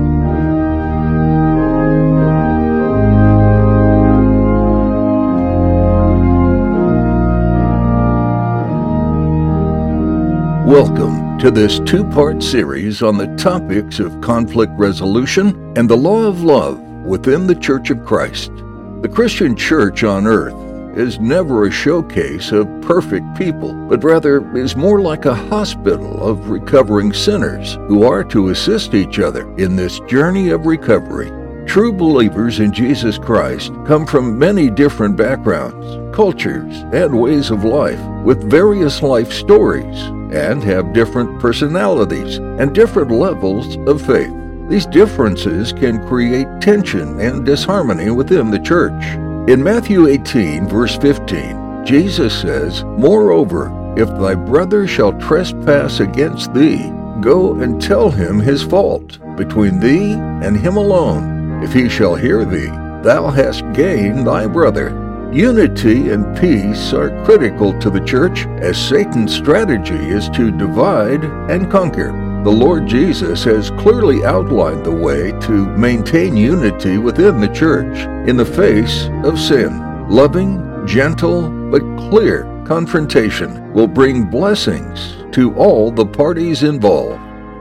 Welcome to this two-part series on the topics of conflict resolution and the law of love within the Church of Christ. The Christian church on earth is never a showcase of perfect people, but rather is more like a hospital of recovering sinners who are to assist each other in this journey of recovery. True believers in Jesus Christ come from many different backgrounds, cultures, and ways of life, with various life stories, and have different personalities and different levels of faith. These differences can create tension and disharmony within the church. In Matthew 18, verse 15, Jesus says, "Moreover, if thy brother shall trespass against thee, go and tell him his fault between thee and him alone. If he shall hear thee, thou hast gained thy brother." Unity and peace are critical to the church, as Satan's strategy is to divide and conquer. The Lord Jesus has clearly outlined the way to maintain unity within the church in the face of sin. Loving, gentle, but clear confrontation will bring blessings to all the parties involved.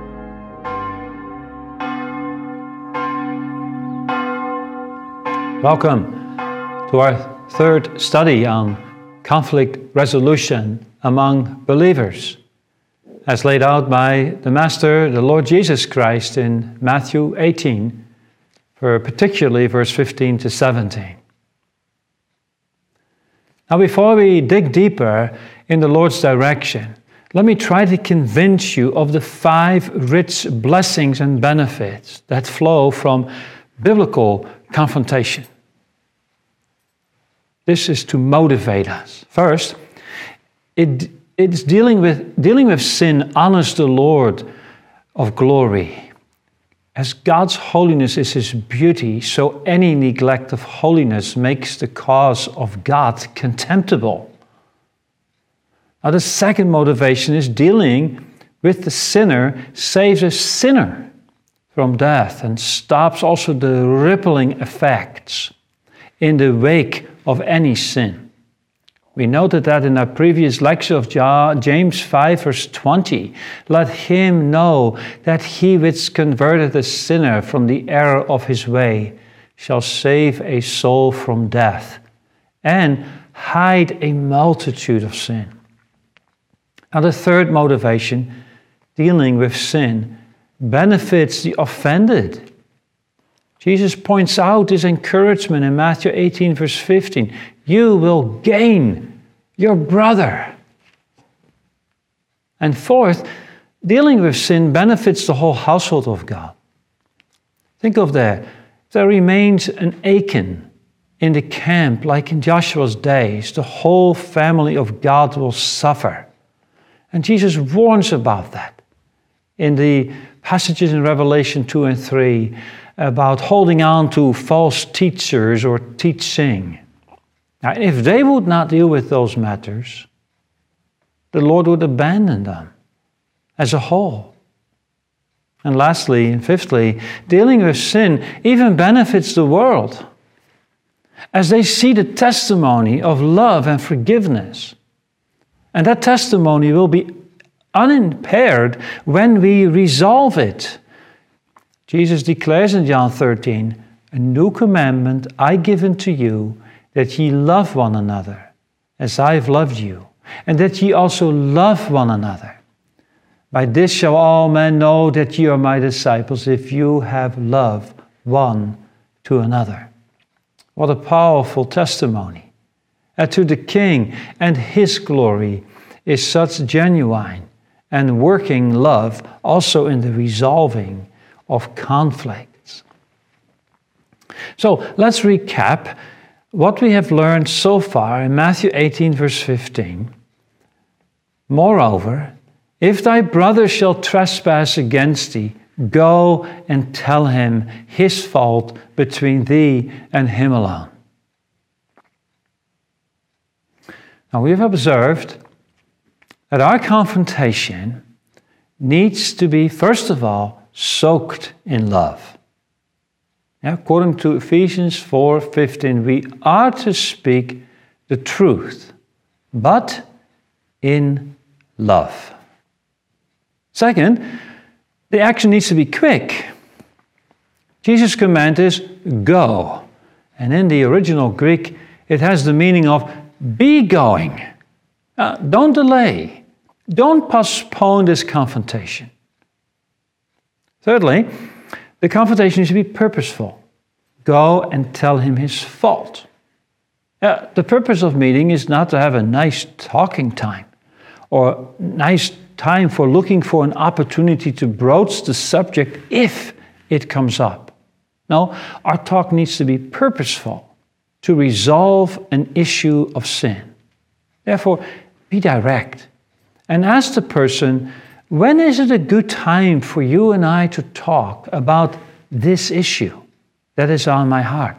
Welcome to our third study on conflict resolution among believers, as laid out by the Master, the Lord Jesus Christ, in Matthew 18, for particularly verse 15 to 17. Now, before we dig deeper in the Lord's direction, let me try to convince you of the 5 rich blessings and benefits that flow from biblical confrontation. This is to motivate us. First, it's dealing with sin honors the Lord of glory. As God's holiness is His beauty, so any neglect of holiness makes the cause of God contemptible. Now, the second motivation is dealing with the sinner saves a sinner from death and stops also the rippling effects in the wake of any sin. We noted that in our previous lecture of James 5, verse 20. Let him know that he which converteth a sinner from the error of his way shall save a soul from death and hide a multitude of sin. Now, the third motivation, dealing with sin, benefits the offended. Jesus points out his encouragement in Matthew 18, verse 15. You will gain your brother. And fourth, dealing with sin benefits the whole household of God. Think of that. If there remains an Achan in the camp, like in Joshua's days, the whole family of God will suffer. And Jesus warns about that in the passages in Revelation 2 and 3, about holding on to false teachers or teaching. Now, if they would not deal with those matters, the Lord would abandon them as a whole. And lastly and fifthly, dealing with sin even benefits the world, as they see the testimony of love and forgiveness. And that testimony will be unimpaired when we resolve it. Jesus declares in John 13, a new commandment I give unto you, that ye love one another, as I have loved you, and that ye also love one another. By this shall all men know that ye are my disciples, if you have love one to another. What a powerful testimony. And to the King and His glory is such genuine and working love also in the resolving of conflicts. So let's recap what we have learned so far in Matthew 18, verse 15. Moreover, if thy brother shall trespass against thee, go and tell him his fault between thee and him alone. Now we have observed that our confrontation needs to be, first of all, soaked in love. According to Ephesians 4:15, we are to speak the truth, but in love. Second, the action needs to be quick. Jesus' command is go. And in the original Greek, it has the meaning of be going. Don't delay. Don't postpone this confrontation. Thirdly, the confrontation should be purposeful. Go and tell him his fault. The purpose of meeting is not to have a nice talking time or nice time for looking for an opportunity to broach the subject if it comes up. No, our talk needs to be purposeful to resolve an issue of sin. Therefore, be direct and ask the person, when is it a good time for you and I to talk about this issue that is on my heart?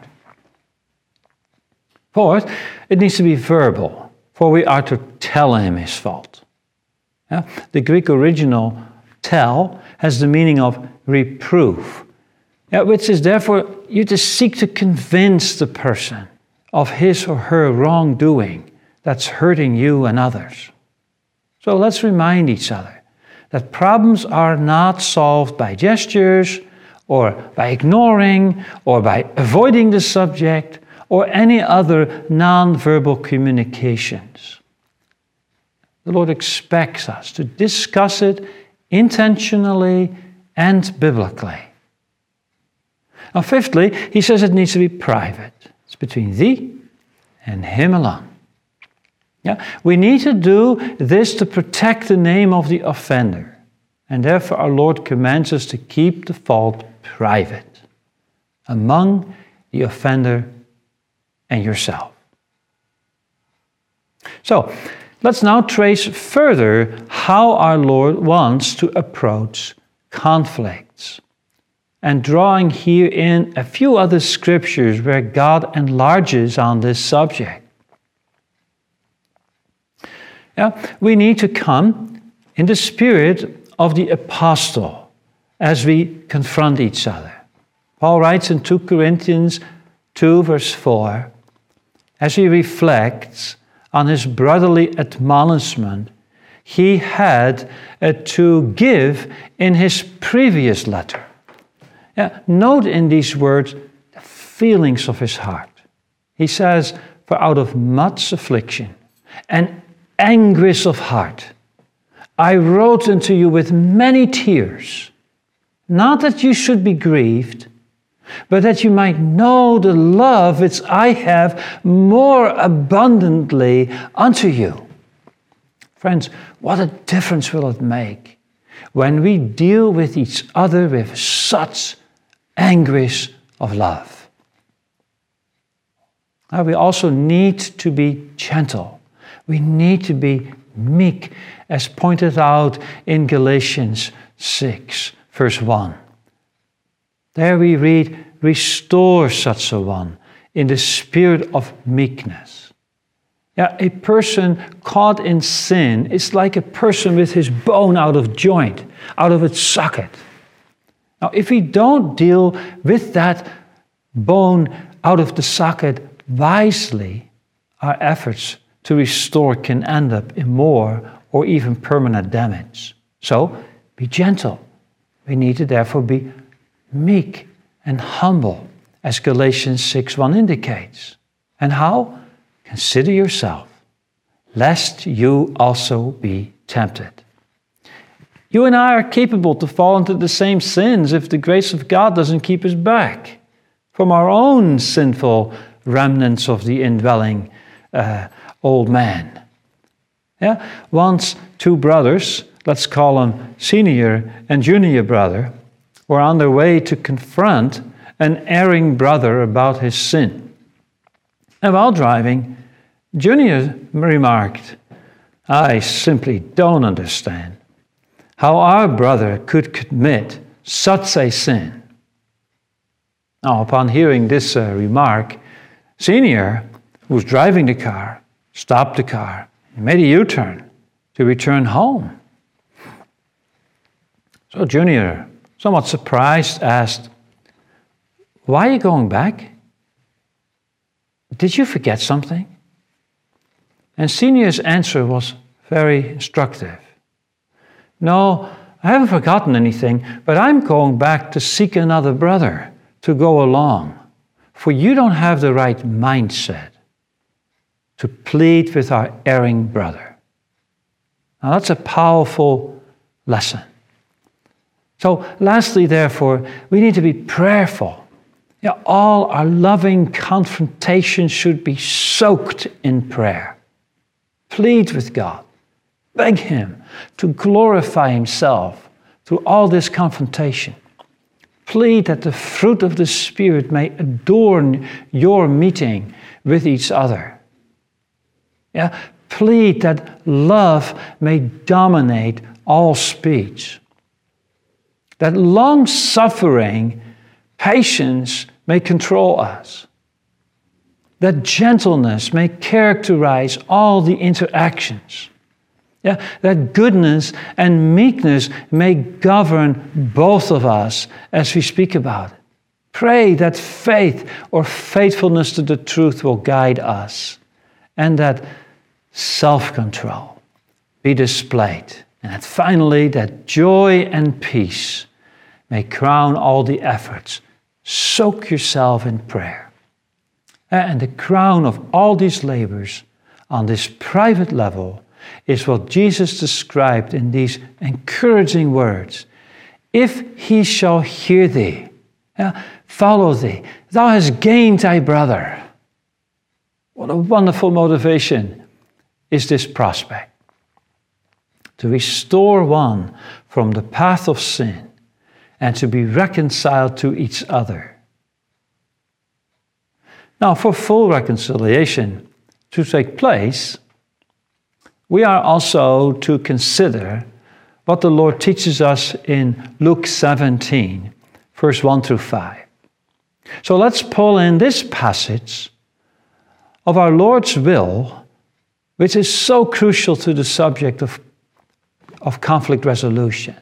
Fourth, it needs to be verbal, for we are to tell him his fault. The Greek original tell has the meaning of reprove, which is therefore you to seek to convince the person of his or her wrongdoing that's hurting you and others. So let's remind each other that problems are not solved by gestures or by ignoring or by avoiding the subject or any other non-verbal communications. The Lord expects us to discuss it intentionally and biblically. Now, fifthly, he says it needs to be private. It's between thee and him alone. We need to do this to protect the name of the offender. And therefore our Lord commands us to keep the fault private among the offender and yourself. So, let's now trace further how our Lord wants to approach conflicts. And drawing here in a few other scriptures where God enlarges on this subject. We need to come in the spirit of the apostle as we confront each other. Paul writes in 2 Corinthians 2 verse 4, as he reflects on his brotherly admonishment he had to give in his previous letter. Note in these words the feelings of his heart. He says, for out of much affliction and anguish of heart, I wrote unto you with many tears, not that you should be grieved, but that you might know the love which I have more abundantly unto you. Friends, what a difference will it make when we deal with each other with such anguish of love. Now, we also need to be gentle. We need to be meek, as pointed out in Galatians 6, verse 1. There we read, restore such a one in the spirit of meekness. A person caught in sin is like a person with his bone out of joint, out of its socket. Now, if we don't deal with that bone out of the socket wisely, our efforts to restore can end up in more or even permanent damage. So, be gentle. We need to therefore be meek and humble, as Galatians 6:1 indicates. And how? Consider yourself, lest you also be tempted. You and I are capable to fall into the same sins if the grace of God doesn't keep us back from our own sinful remnants of the indwelling old man. Once two brothers, let's call them senior and junior brother, were on their way to confront an erring brother about his sin. And while driving, Junior remarked, I simply don't understand how our brother could commit such a sin. Now, upon hearing this remark, Senior, who was driving the car, stopped the car and made a U-turn to return home. So Junior's somewhat surprised, asked, "Why are you going back? Did you forget something?" And Senior's answer was very instructive. "No, I haven't forgotten anything, but I'm going back to seek another brother to go along, for you don't have the right mindset to plead with our erring brother." Now that's a powerful lesson. So lastly, therefore, we need to be prayerful. All our loving confrontation should be soaked in prayer. Plead with God. Beg Him to glorify Himself through all this confrontation. Plead that the fruit of the Spirit may adorn your meeting with each other. Plead that love may dominate all speech. That long-suffering patience may control us. That gentleness may characterize all the interactions. That goodness and meekness may govern both of us as we speak about it. Pray that faith or faithfulness to the truth will guide us, and that self-control be displayed, and that finally that joy and peace may crown all the efforts. Soak yourself in prayer. And the crown of all these labors on this private level is what Jesus described in these encouraging words. "If he shall hear thee, follow thee, thou hast gained thy brother." What a wonderful motivation is this prospect. To restore one from the path of sin and to be reconciled to each other. Now, for full reconciliation to take place, we are also to consider what the Lord teaches us in Luke 17, verse 1 through 5. So let's pull in this passage of our Lord's will, which is so crucial to the subject of conflict resolution.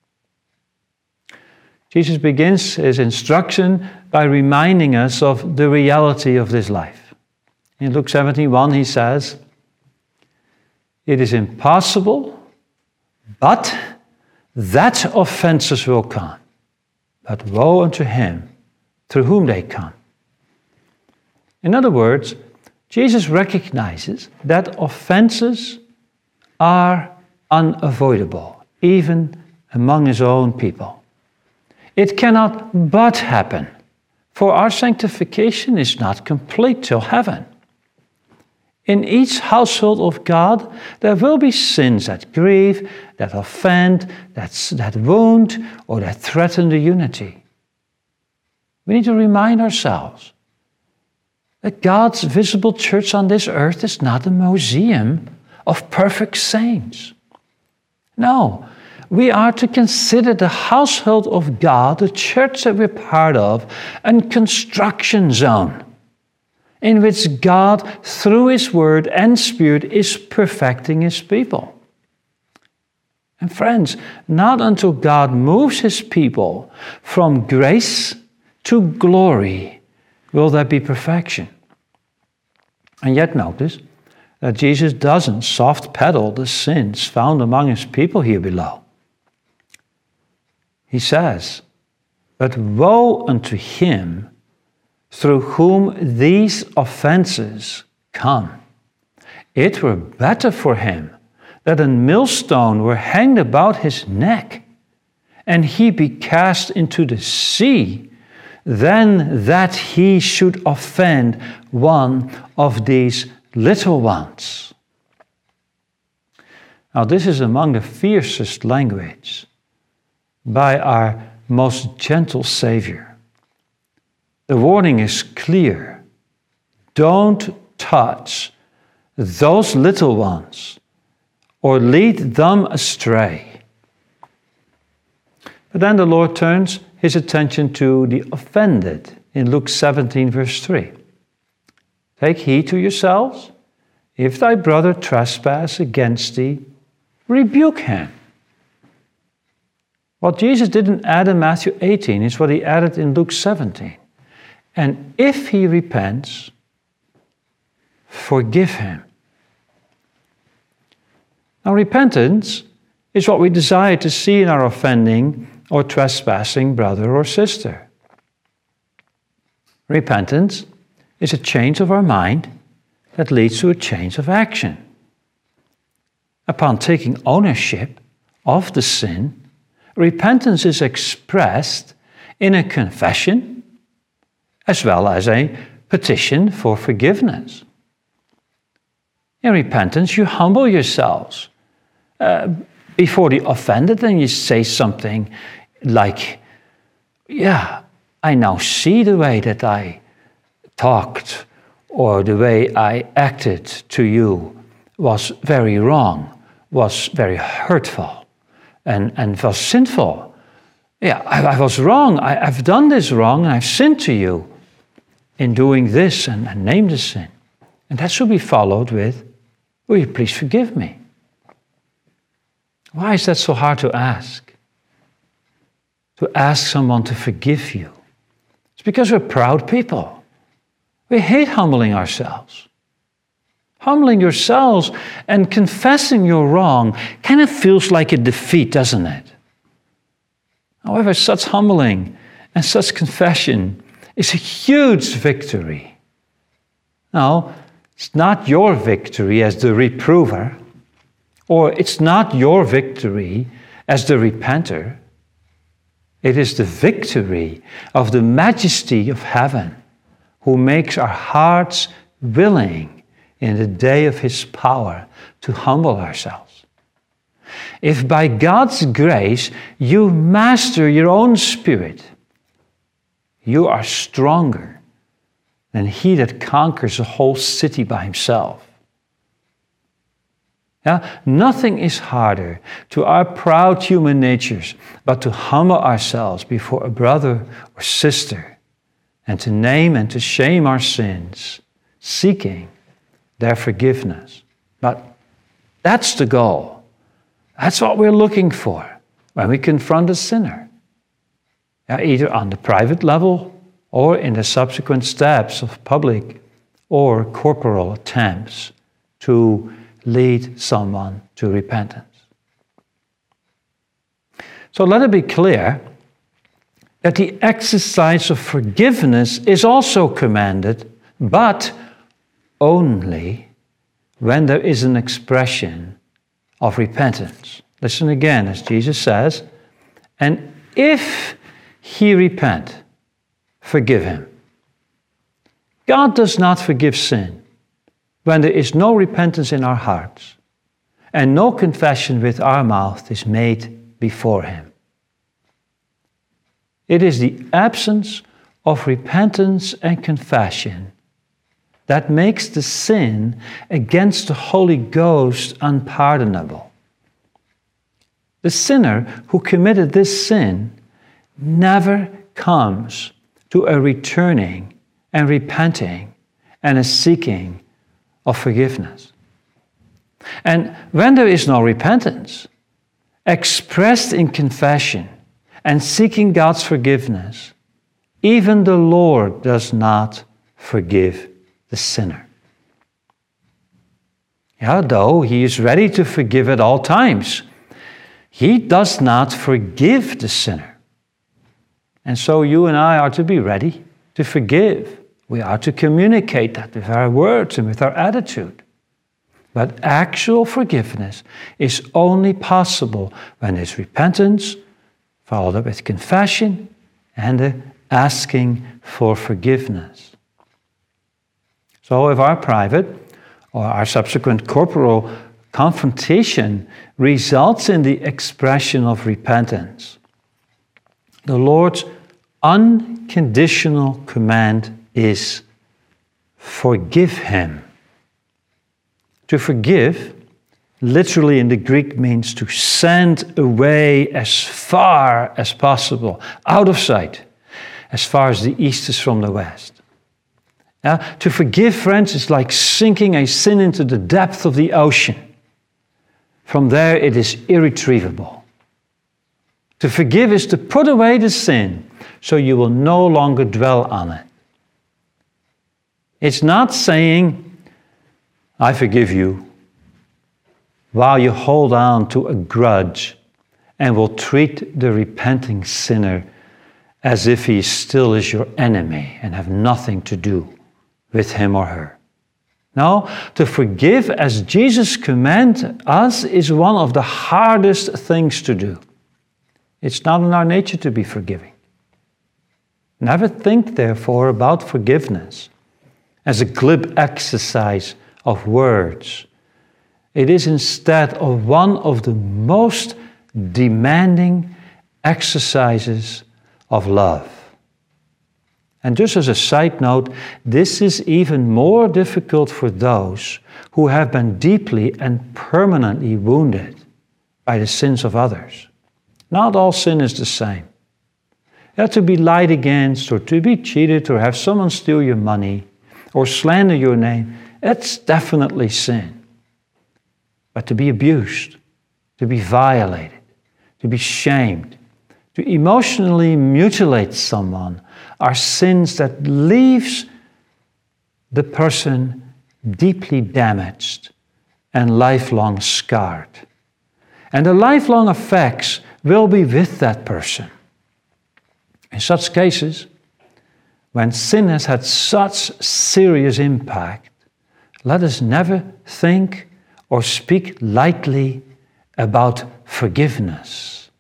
Jesus begins his instruction by reminding us of the reality of this life. In Luke 17:1, he says, "It is impossible, but that offenses will come. But woe unto him through whom they come." In other words, Jesus recognizes that offenses are unavoidable, even among his own people. It cannot but happen, for our sanctification is not complete till heaven. In each household of God, there will be sins that grieve, that offend, that wound, or that threaten the unity. We need to remind ourselves that God's visible church on this earth is not a museum of perfect saints. No, we are to consider the household of God, the church that we're part of, a construction zone in which God, through His Word and Spirit, is perfecting His people. And friends, not until God moves His people from grace to glory will there be perfection. And yet notice that Jesus doesn't soft pedal the sins found among His people here below. He says, "But woe unto him through whom these offenses come. It were better for him that a millstone were hanged about his neck, and he be cast into the sea, than that he should offend one of these little ones." Now, this is among the fiercest language by our most gentle Savior. The warning is clear. Don't touch those little ones or lead them astray. But then the Lord turns His attention to the offended in Luke 17, verse 3. "Take heed to yourselves. If thy brother trespass against thee, rebuke him. What Jesus didn't add in Matthew 18 is what he added in Luke 17. And if he repents, forgive him. Now, repentance is what we desire to see in our offending or trespassing brother or sister. Repentance is a change of our mind that leads to a change of action. Upon taking ownership of the sin, repentance is expressed in a confession as well as a petition for forgiveness. In repentance, you humble yourselves before the offended and you say something like, yeah, I now see the way that I talked or the way I acted to you was very wrong, was very hurtful and was sinful. Yeah, I was wrong. I've done this wrong and I've sinned to you in doing this and name the sin. And that should be followed with, will you please forgive me? Why is that so hard to ask? To ask someone to forgive you. It's because we're proud people. We hate humbling ourselves. Humbling yourselves and confessing your wrong kind of feels like a defeat, doesn't it? However, such humbling and such confession is a huge victory. Now, it's not your victory as the reprover, or it's not your victory as the repenter. It is the victory of the majesty of heaven who makes our hearts willing in the day of his power to humble ourselves. If by God's grace you master your own spirit, you are stronger than he that conquers a whole city by himself. Yeah? Nothing is harder to our proud human natures but to humble ourselves before a brother or sister and to name and to shame our sins, seeking their forgiveness. But that's the goal. That's what we're looking for when we confront a sinner. Either on the private level or in the subsequent steps of public or corporal attempts to lead someone to repentance. So let it be clear that the exercise of forgiveness is also commanded, but only when there is an expression of repentance. Listen again, as Jesus says, and if he repent, forgive him. God does not forgive sin when there is no repentance in our hearts and no confession with our mouth is made before him. It is the absence of repentance and confession that makes the sin against the Holy Ghost unpardonable. The sinner who committed this sin never comes to a returning and repenting and a seeking of forgiveness. And when there is no repentance, expressed in confession and seeking God's forgiveness, even the Lord does not forgive the sinner. Though he is ready to forgive at all times, he does not forgive the sinner. And so you and I are to be ready to forgive. We are to communicate that with our words and with our attitude. But actual forgiveness is only possible when there's repentance, followed up with confession, and the asking for forgiveness. So if our private or our subsequent corporal confrontation results in the expression of repentance, the Lord's unconditional command is forgive him. To forgive, literally in the Greek, means to send away as far as possible, out of sight, as far as the east is from the west. To forgive, friends, is like sinking a sin into the depth of the ocean. From there, it is irretrievable. To forgive is to put away the sin so you will no longer dwell on it. It's not saying, I forgive you, while you hold on to a grudge and will treat the repenting sinner as if he still is your enemy and have nothing to do with him or her. No, to forgive as Jesus commands us is one of the hardest things to do. It's not in our nature to be forgiving. Never think, therefore, about forgiveness as a glib exercise of words. It is instead of one of the most demanding exercises of love. And just as a side note, this is even more difficult for those who have been deeply and permanently wounded by the sins of others. Not all sin is the same. To be lied against, or to be cheated, or have someone steal your money, or slander your name, that's definitely sin. But to be abused, to be violated, to be shamed, to emotionally mutilate someone are sins that leaves the person deeply damaged and lifelong scarred. And the lifelong effects will be with that person. In such cases, when sin has had such serious impact, let us never think or speak lightly about forgiveness.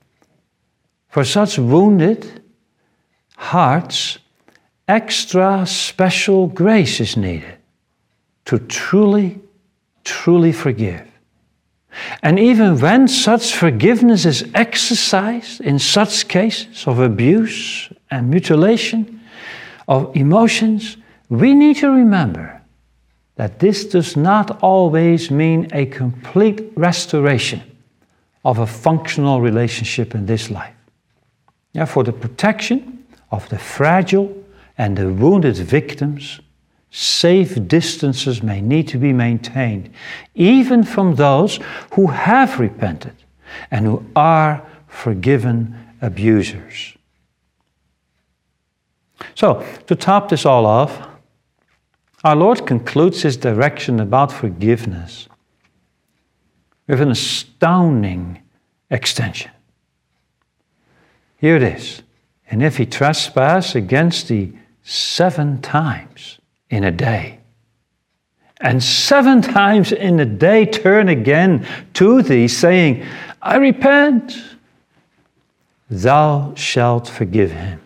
For such wounded hearts, extra special grace is needed to truly, truly forgive. And even when such forgiveness is exercised in such cases of abuse and mutilation of emotions, we need to remember that this does not always mean a complete restoration of a functional relationship in this life. For the protection of the fragile and the wounded victims, safe distances may need to be maintained, even from those who have repented and who are forgiven abusers. So, to top this all off, our Lord concludes his direction about forgiveness with an astounding extension. Here it is. And if he trespass against thee 7 times in a day, and 7 times in a day turn again to thee, saying, I repent, thou shalt forgive him.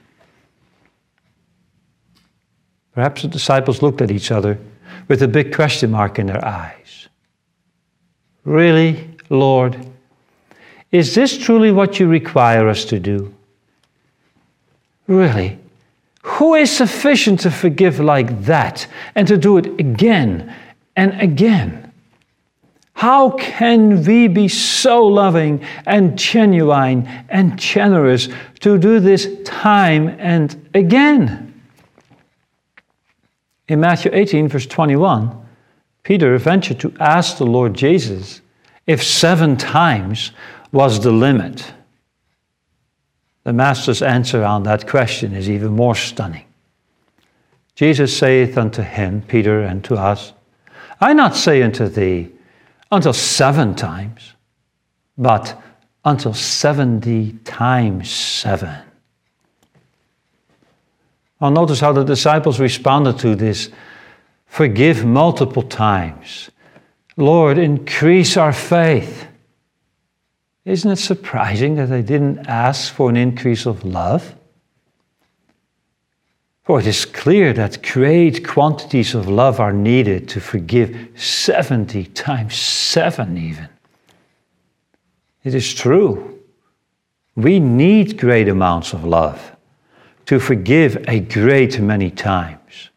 Perhaps the disciples looked at each other with a big question mark in their eyes. Really, Lord, is this truly what you require us to do? Really? Who is sufficient to forgive like that and to do it again and again? How can we be so loving and genuine and generous to do this time and again? In Matthew 18, verse 21, Peter ventured to ask the Lord Jesus if 7 times was the limit. The Master's answer on that question is even more stunning. Jesus saith unto him, Peter, and to us, I not say unto thee, until 7 times, but until 70 times 7. Now notice how the disciples responded to this. Forgive multiple times. Lord, increase our faith. Isn't it surprising that they didn't ask for an increase of love? For it is clear that great quantities of love are needed to forgive 70 times 7 even. It is true. We need great amounts of love to forgive a great many times.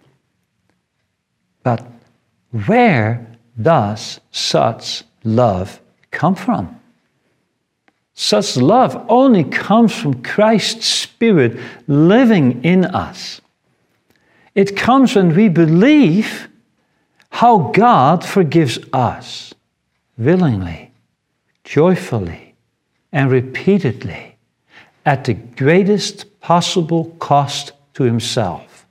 But where does such love come from? Such love only comes from Christ's Spirit living in us. It comes when we believe how God forgives us willingly, joyfully, and repeatedly at the greatest possible cost to himself.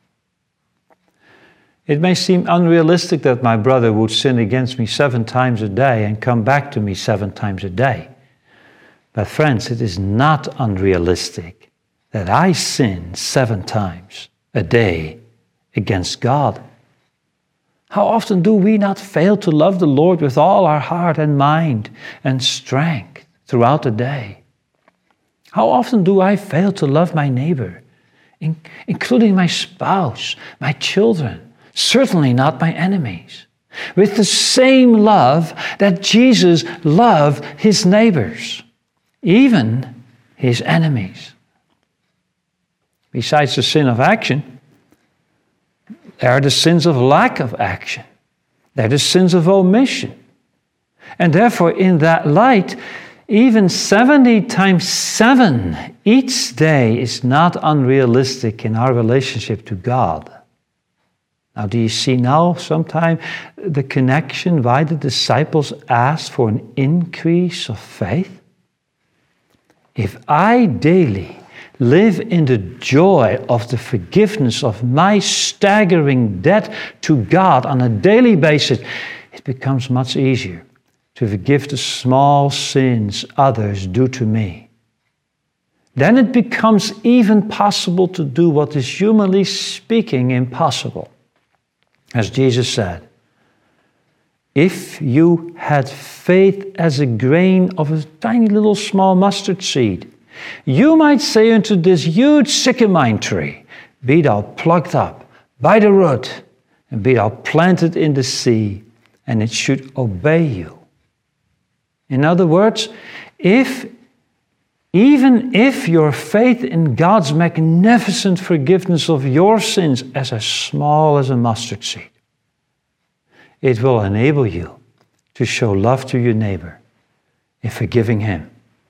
It may seem unrealistic that my brother would sin against me 7 times a day and come back to me 7 times a day. But friends, it is not unrealistic that I sin 7 times a day against God. How often do we not fail to love the Lord with all our heart and mind and strength throughout the day? How often do I fail to love my neighbor, including my spouse, my children, certainly not my enemies, with the same love that Jesus loved his neighbors, even his enemies? Besides the sin of action, there are the sins of lack of action. There are the sins of omission. And therefore, in that light, even 70 times 7 each day is not unrealistic in our relationship to God. Now, do you see now sometime the connection why the disciples asked for an increase of faith? If I daily live in the joy of the forgiveness of my staggering debt to God on a daily basis, it becomes much easier to forgive the small sins others do to me. Then it becomes even possible to do what is humanly speaking impossible. As Jesus said, if you had faith as a grain of a tiny little small mustard seed, you might say unto this huge sycamore tree, be thou plucked up by the root, and be thou planted in the sea, and it should obey you. In other words, even if your faith in God's magnificent forgiveness of your sins is as small as a mustard seed, it will enable you to show love to your neighbor in forgiving him.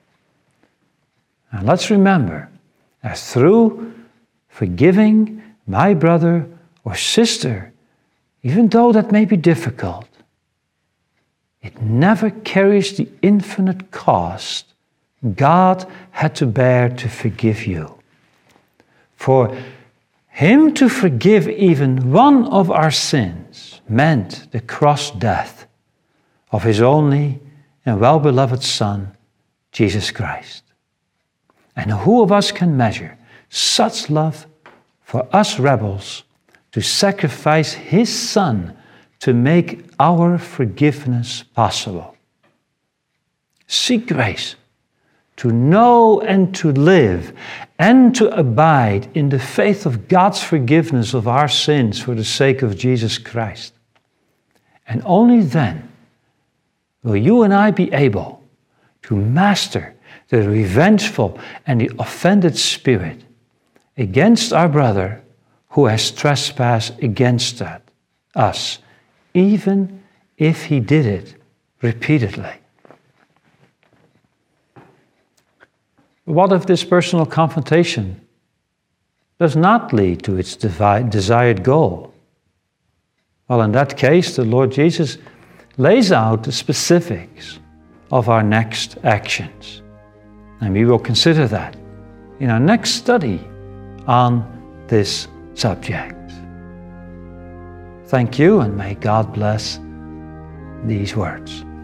And let's remember that through forgiving my brother or sister, even though that may be difficult, it never carries the infinite cost God had to bear to forgive you. For him to forgive even one of our sins meant the cross death of his only and well-beloved Son, Jesus Christ. And who of us can measure such love for us rebels to sacrifice his Son to make our forgiveness possible? Seek grace to know and to live and to abide in the faith of God's forgiveness of our sins for the sake of Jesus Christ. And only then will you and I be able to master the revengeful and the offended spirit against our brother who has trespassed against us, even if he did it repeatedly. What if this personal confrontation does not lead to its desired goal? Well, in that case, the Lord Jesus lays out the specifics of our next actions. And we will consider that in our next study on this subject. Thank you, and may God bless these words.